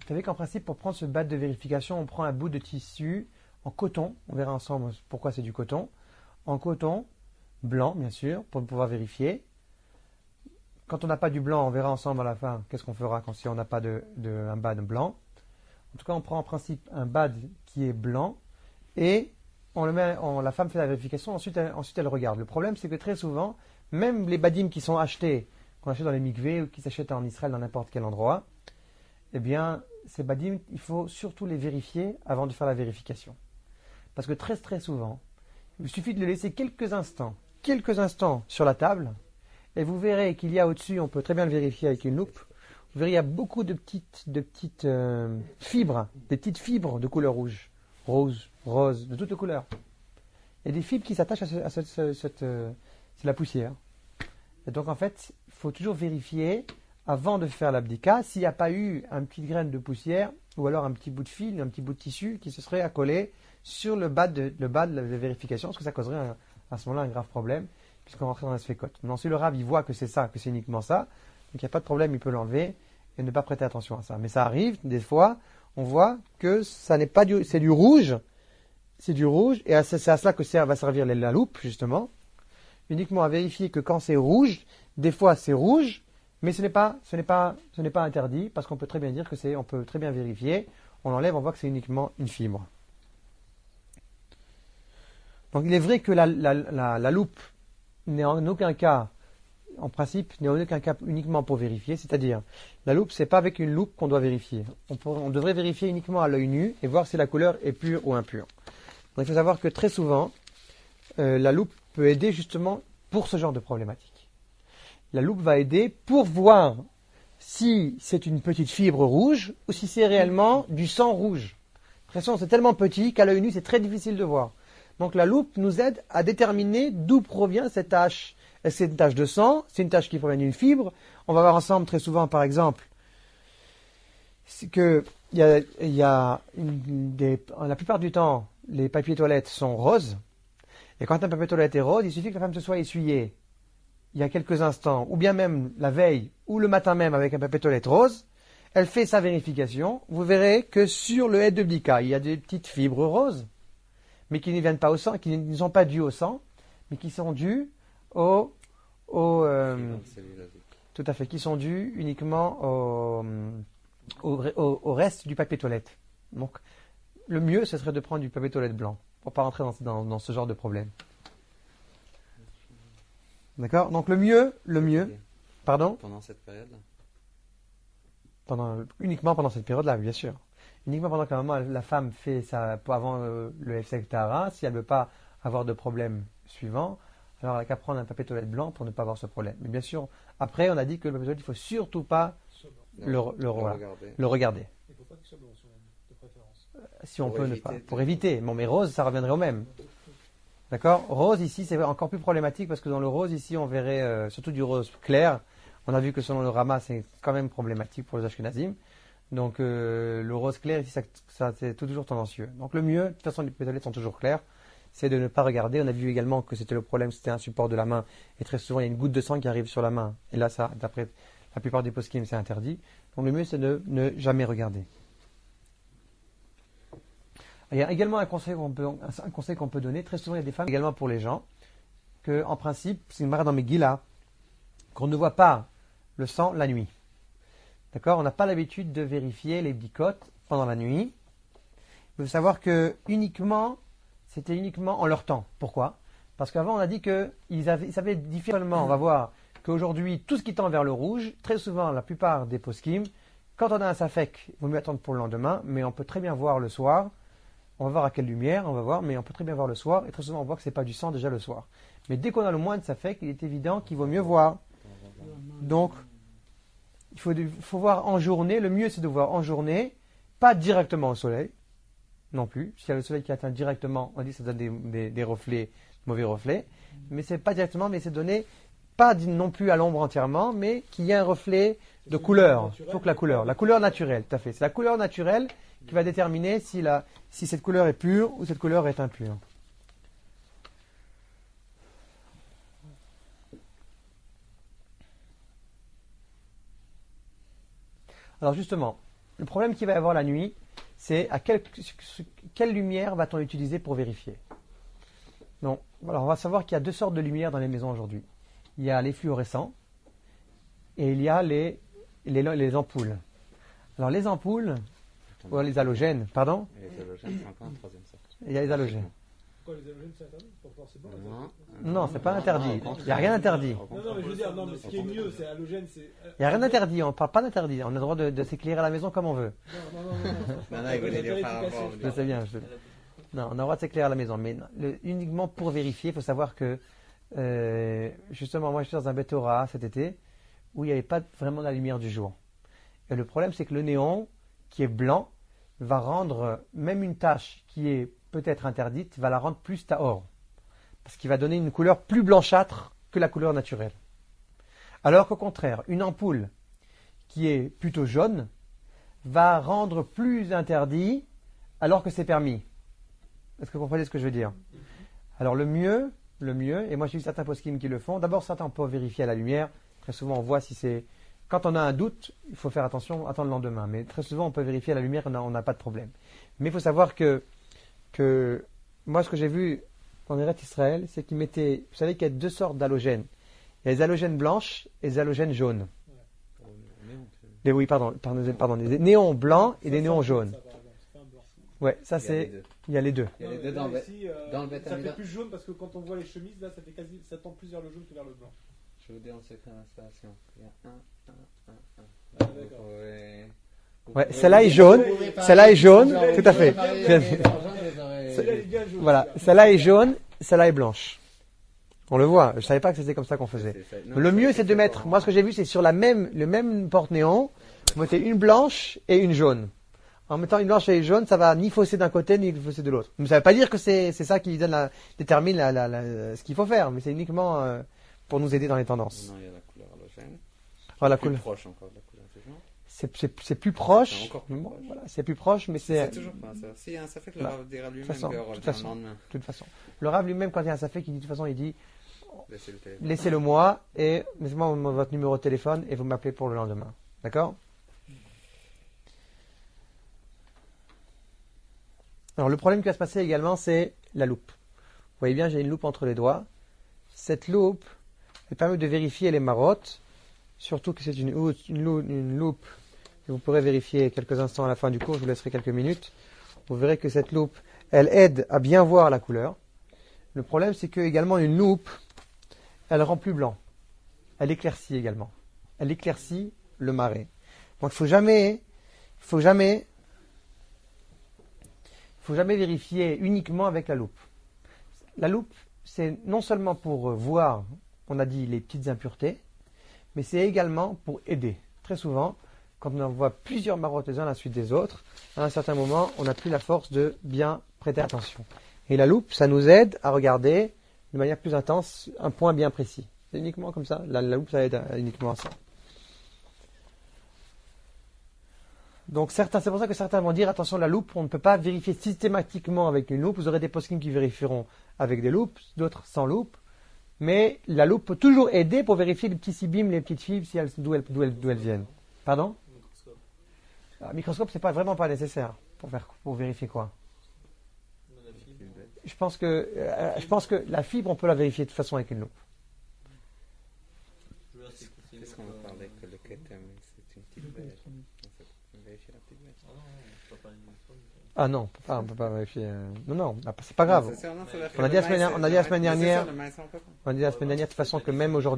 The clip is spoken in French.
Vous savez qu'en principe, pour prendre ce badge de vérification, on prend un bout de tissu en coton. On verra ensemble pourquoi c'est du coton. En coton blanc, bien sûr, pour pouvoir vérifier. Quand on n'a pas du blanc, on verra ensemble à la fin qu'est-ce qu'on fera si on n'a pas un badge blanc. En tout cas, on prend en principe un badge qui est blanc et on le met, la femme fait la vérification, ensuite elle regarde. Le problème, c'est que très souvent, même les badim qui sont achetés, qu'on achète dans les mikvés ou qui s'achètent en Israël dans n'importe quel endroit, eh bien, ces badim, il faut surtout les vérifier avant de faire la vérification. Parce que très très souvent, il suffit de les laisser quelques instants sur la table, et vous verrez qu'il y a au-dessus, on peut très bien le vérifier avec une loupe, vous verrez il y a beaucoup de petites fibres, des petites fibres de couleur rouge, rose, de toutes les couleurs. Il y a des fibres qui s'attachent à c'est la poussière. Et donc en fait, il faut toujours vérifier avant de faire l'abdika s'il n'y a pas eu une petite graine de poussière ou alors un petit bout de fil, un petit bout de tissu qui se serait accolé sur le bas de la vérification, parce que ça causerait à ce moment-là un grave problème, puisqu'on rentrait dans la sfécote. Non, si le rave il voit que c'est ça, que c'est uniquement ça, donc il n'y a pas de problème, il peut l'enlever et ne pas prêter attention à ça. Mais ça arrive, des fois, on voit que ça n'est pas c'est du rouge, et c'est à cela que va servir la loupe, justement, uniquement à vérifier que quand c'est rouge, des fois c'est rouge, mais ce n'est pas interdit, parce qu'on peut très bien dire on peut très bien vérifier, on l'enlève, on voit que c'est uniquement une fibre. Donc il est vrai que la loupe n'est en aucun cas, en principe, n'est en aucun cas uniquement pour vérifier, c'est-à-dire, la loupe, c'est pas avec une loupe qu'on doit vérifier. On devrait vérifier uniquement à l'œil nu et voir si la couleur est pure ou impure. Donc il faut savoir que très souvent, la loupe peut aider justement pour ce genre de problématique. La loupe va aider pour voir si c'est une petite fibre rouge ou si c'est réellement du sang rouge. De toute façon, c'est tellement petit qu'à l'œil nu, c'est très difficile de voir. Donc la loupe nous aide à déterminer d'où provient cette tache. Est-ce que c'est une tache de sang? C'est une tache qui provient d'une fibre? On va voir ensemble très souvent, par exemple, que la plupart du temps, les papiers toilettes sont roses. Et quand un papier toilette est rose, il suffit que la femme se soit essuyée il y a quelques instants, ou bien même la veille, ou le matin même avec un papier toilette rose. Elle fait sa vérification. Vous verrez que sur le head de Bika, il y a des petites fibres roses, mais qui ne viennent pas au sang, qui ne sont pas dues au sang, mais qui sont dues tout à fait, qui sont dues uniquement au reste du papier toilette. Donc, le mieux, ce serait de prendre du papier toilette blanc, pour ne pas rentrer dans ce genre de problème. D'accord? Donc, le mieux, pardon? Pendant cette période-là? Uniquement pendant cette période-là, bien sûr. Uniquement pendant qu'à un moment, la femme fait ça avant le Hefsek Tahara, si elle ne veut pas avoir de problème suivant, alors elle n'a qu'à prendre un papier toilette blanc pour ne pas avoir ce problème. Mais bien sûr, après, on a dit que le papier toilette, il ne faut surtout pas le regarder. Il ne faut pas qu'il soit blanc, de préférence. Si on peut ne pas. Pour éviter. Bon, mais rose, ça reviendrait au même. D'accord? Rose, ici, c'est encore plus problématique parce que dans le rose, ici, on verrait surtout du rose clair. On a vu que selon le Rama, c'est quand même problématique pour les Ashkenazim. Donc, le rose clair, ici, ça c'est toujours tendancieux. Donc, le mieux, de toute façon, les papiers toilettes sont toujours clairs, c'est de ne pas regarder. On a vu également que c'était le problème, c'était un support de la main. Et très souvent, il y a une goutte de sang qui arrive sur la main. Et là, ça, d'après la plupart des poskim, c'est interdit. Donc, le mieux, c'est de ne jamais regarder. Il y a également un conseil qu'on peut donner. Très souvent, il y a des femmes, également pour les gens, que, en principe, c'est une marque dans mes guilas, qu'on ne voit pas le sang la nuit. D'accord? On n'a pas l'habitude de vérifier les bicotes pendant la nuit. Il faut savoir que c'était uniquement en leur temps. Pourquoi? Parce qu'avant, on a dit qu'ils savaient différemment. On va voir qu'aujourd'hui, tout ce qui tend vers le rouge, très souvent, la plupart des poskim, quand on a un safek, il vaut mieux attendre pour le lendemain, mais on peut très bien voir le soir. On va voir à quelle lumière, on va voir, mais on peut très bien voir le soir. Et très souvent, on voit que ce n'est pas du sang déjà le soir. Mais dès qu'on a le moins de safek, il est évident qu'il vaut mieux voir. Donc, il faut voir en journée. Le mieux, c'est de voir en journée, pas directement au soleil, non plus. S'il y a le soleil qui atteint directement, on dit que ça donne des reflets, mauvais reflets. Mais c'est pas directement, mais c'est donné, pas non plus à l'ombre entièrement, mais qu'il y ait un reflet de couleur. Il faut que la couleur naturelle, tout à fait. C'est la couleur naturelle qui va déterminer si cette couleur est pure ou cette couleur est impure. Alors justement, Le problème qu'il va y avoir la nuit, c'est quelle lumière va-t-on utiliser pour vérifier? Donc, alors on va savoir qu'il y a deux sortes de lumière dans les maisons aujourd'hui. Il y a les fluorescents et il y a les ampoules. Alors les ampoules, ou les halogènes, pardon? Les halogènes, c'est encore une troisième sorte. Il y a les halogènes. Pourquoi les halogènes c'est interdit? Pour forcément. Non, c'est pas interdit. Il n'y a rien d'interdit. Non, mais je veux dire, non, mais ce qui est mieux, c'est halogène, c'est. Il n'y a rien d'interdit, on ne parle pas d'interdit. On a le droit de s'éclairer à la maison comme on veut. Non, il voulait dire par rapport. Je sais bien. Non, on a le droit de s'éclairer à la maison, mais uniquement pour vérifier. Il faut savoir que, justement, moi j'étais dans un Betora cet été où il n'y avait pas vraiment la lumière du jour. Et le problème, c'est que le néon, qui est blanc, va rendre même une tache qui est peut-être interdite, va la rendre plus tahor. Parce qu'il va donner une couleur plus blanchâtre que la couleur naturelle. Alors qu'au contraire, une ampoule qui est plutôt jaune va rendre plus interdit alors que c'est permis. Est-ce que vous comprenez ce que je veux dire? Alors le mieux, et moi j'ai vu certains poskim qui le font, d'abord certains peuvent vérifier à la lumière, très souvent on voit si c'est... Quand on a un doute, il faut faire attention, attendre le lendemain, mais très souvent on peut vérifier à la lumière, on n'a pas de problème. Mais il faut savoir que moi ce que j'ai vu en Eretz Israël, c'est qu'ils mettaient, vous savez qu'il y a deux sortes d'halogènes. Il y a les halogènes blanches et les halogènes jaunes. Pardon, des néons blancs et des néons jaunes. Ouais, ça c'est... Il y a les deux. Il y a les deux dans le Beth Ça Amida. fait plus jaune parce que quand on voit les chemises, là, ça tend plus vers le jaune que vers le blanc. Je vous dis en secret l'installation. Il y a un. Ah, d'accord. Ouais, celle-là est jaune, celle-là est jaune, tout à fait. Celle-là, elle est bien jaune. Voilà, celle-là est jaune, celle-là est blanche. On le voit, je savais pas que c'était comme ça qu'on faisait. Le mieux c'est de mettre, moi ce que j'ai vu c'est sur le même porte-néon, vous mettez une blanche et une jaune. En mettant une blanche et une jaune, ça va ni fausser d'un côté ni fausser de l'autre. Mais ça ne veut pas dire que c'est ça qui détermine ce qu'il faut faire, mais c'est uniquement pour nous aider dans les tendances. Non, il y a la couleur halogène. Voilà, Plus proche encore de la couleur du jaune. c'est plus proche. C'est encore plus proche. Voilà, c'est plus proche, mais c'est... C'est toujours pas ça. Si, ça fait que le Voilà. Rav dira lui-même façon, que de revient toute façon. le lendemain. De toute façon. Le Rav lui-même, quand il y a un safek, il dit, de toute façon, il dit, Laissez le téléphone. laissez-le moi et mettez-moi votre numéro de téléphone et vous m'appelez pour le lendemain. D'accord? Alors, le problème qui va se passer également, c'est la loupe. Vous voyez bien, j'ai une loupe entre les doigts. Cette loupe, elle permet de vérifier les marottes, surtout que c'est une loupe que vous pourrez vérifier quelques instants à la fin du cours, je vous laisserai quelques minutes. Vous verrez que cette loupe, elle aide à bien voir la couleur. Le problème, c'est que également une loupe, elle rend plus blanc. Elle éclaircit également. Elle éclaircit le marais. Donc, il faut jamais vérifier uniquement avec la loupe. La loupe, c'est non seulement pour voir, on a dit, les petites impuretés, mais c'est également pour aider. Très souvent, quand on en voit plusieurs marottes les uns à la suite des autres, à un certain moment, on n'a plus la force de bien prêter attention. Et la loupe, ça nous aide à regarder de manière plus intense un point bien précis. C'est uniquement comme ça. La loupe, ça aide uniquement à ça. Donc c'est pour ça que certains vont dire, attention, la loupe, on ne peut pas vérifier systématiquement avec une loupe. Vous aurez des poskim qui vérifieront avec des loupes, d'autres sans loupe. Mais la loupe peut toujours aider pour vérifier les petits sibim, les petites fibres, d'où elles viennent. Pardon? Un microscope, c'est vraiment pas nécessaire pour vérifier quoi? Je pense que la fibre, on peut la vérifier de toute façon avec une loupe. Qu'est-ce qu'on va parler que le ketem, c'est une petite bête. On va vérifier la petite bête. Ah non, on peut pas vérifier. Non, c'est pas grave. C'est sûr, non, On a dit la semaine dernière, le maïs, on peut pas. de toute façon que même aujourd'hui,